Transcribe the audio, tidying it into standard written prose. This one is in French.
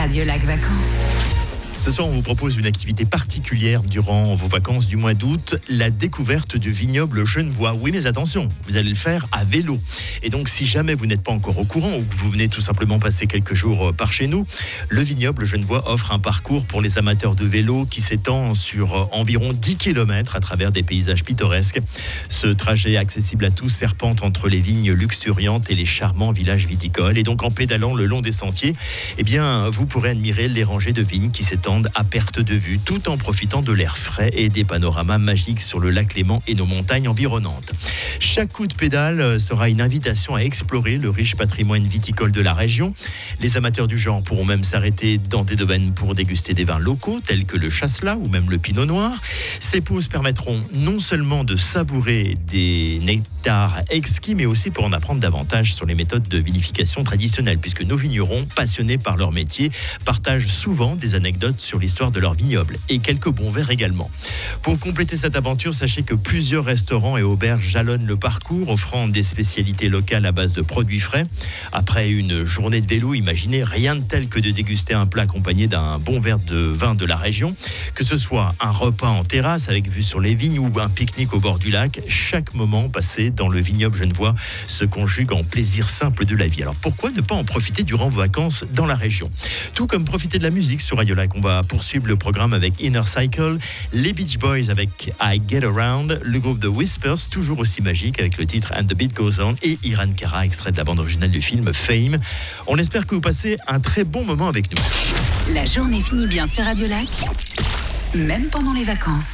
Radiolac Vacances. Ce soir, on vous propose une activité particulière durant vos vacances du mois d'août, la découverte du vignoble genevois. Oui, mais attention, vous allez le faire à vélo. Et donc, si jamais vous n'êtes pas encore au courant ou que vous venez tout simplement passer quelques jours par chez nous, le vignoble genevois offre un parcours pour les amateurs de vélo qui s'étend sur environ 10 km à travers des paysages pittoresques. Ce trajet accessible à tous serpente entre les vignes luxuriantes et les charmants villages viticoles. Et donc, en pédalant le long des sentiers, vous pourrez admirer les rangées de vignes qui s'étendent à perte de vue, tout en profitant de l'air frais et des panoramas magiques sur le lac Léman et nos montagnes environnantes. Chaque coup de pédale sera une invitation à explorer le riche patrimoine viticole de la région. Les amateurs du genre pourront même s'arrêter dans des domaines pour déguster des vins locaux tels que le chasselas ou même le pinot noir. Ces pauses permettront non seulement de savourer des nectars exquis, mais aussi pour en apprendre davantage sur les méthodes de vinification traditionnelles, puisque nos vignerons, passionnés par leur métier, partagent souvent des anecdotes sur l'histoire de leur vignoble et quelques bons verres également. Pour compléter cette aventure, sachez que plusieurs restaurants et auberges jalonnent le parcours, offrant des spécialités locales à base de produits frais. Après une journée de vélo, imaginez rien de tel que de déguster un plat accompagné d'un bon verre de vin de la région. Que ce soit un repas en terrasse avec vue sur les vignes ou un pique-nique au bord du lac, chaque moment passé dans le vignoble genevois se conjugue en plaisir simple de la vie. Alors pourquoi ne pas en profiter durant vos vacances dans la région ? Tout comme profiter de la musique sur Radiolac. On va poursuivre le programme avec Inner Cycle, les Beach Boys avec I Get Around, le groupe The Whispers, toujours aussi magique avec le titre And the Beat Goes On, et Irene Cara, extrait de la bande originale du film Fame. On espère que vous passez un très bon moment avec nous. La journée finit bien sur Radiolac, même pendant les vacances.